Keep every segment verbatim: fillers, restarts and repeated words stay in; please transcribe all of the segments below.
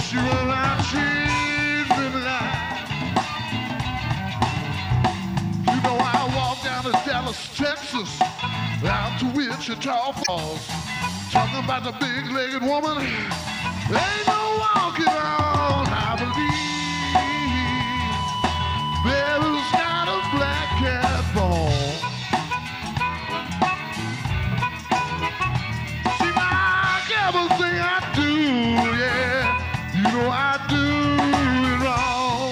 she run around, she's been alive. You know I walk down to Dallas, Texas, out to Wichita Falls, talking about the big-legged woman. Ain't no walking on, I believe. Baby's got a black cat bone. See, like everything I do, yeah, you know I do it wrong.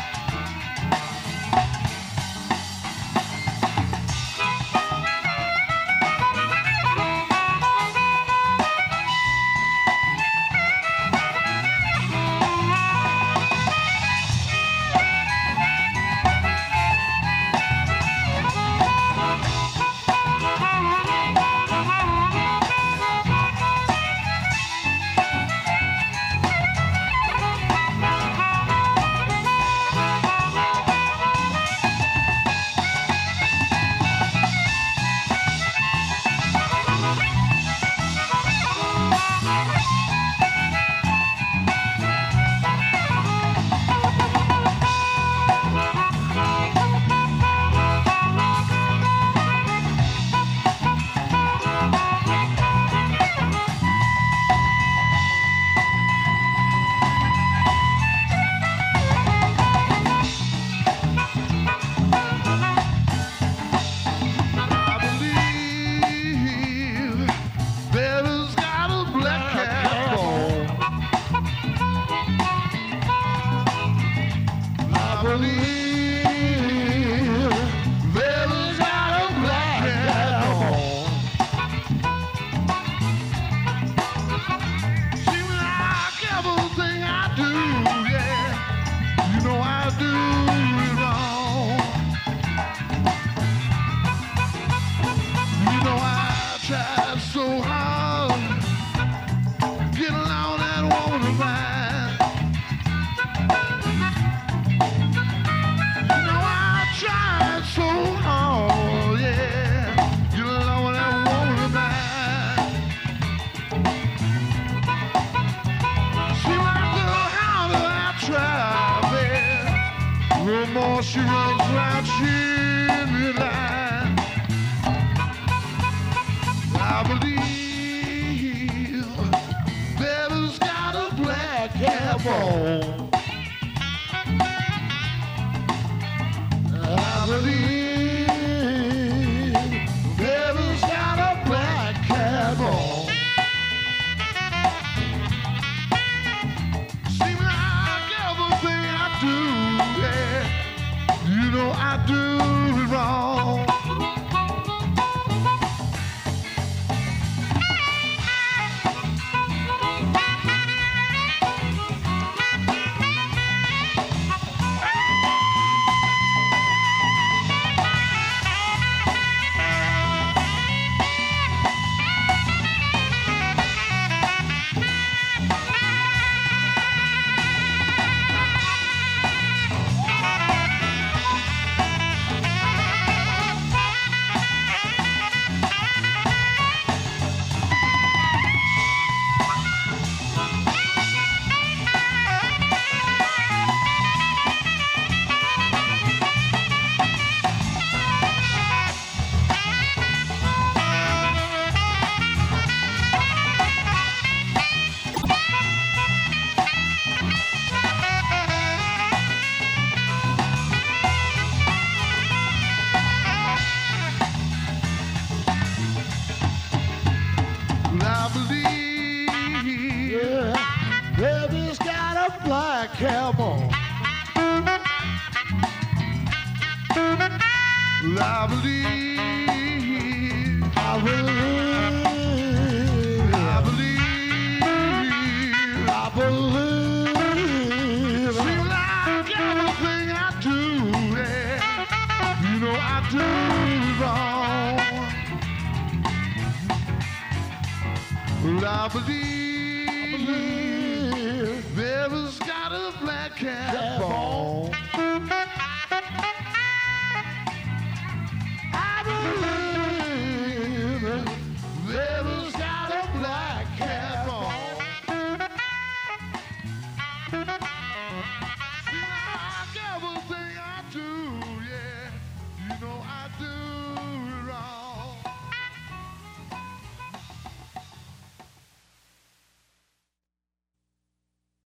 She runs around, she's in line. I believe Betty's got a black cap on. I believe Betty's got a black cap on. Seems like everything I do, yeah, you know I do it wrong. Cap on. Well, I believe, I believe, I believe, I believe. Seems like everything I do, yeah, you know I do wrong. Well, I believe, I believe Baby's got a black cap on.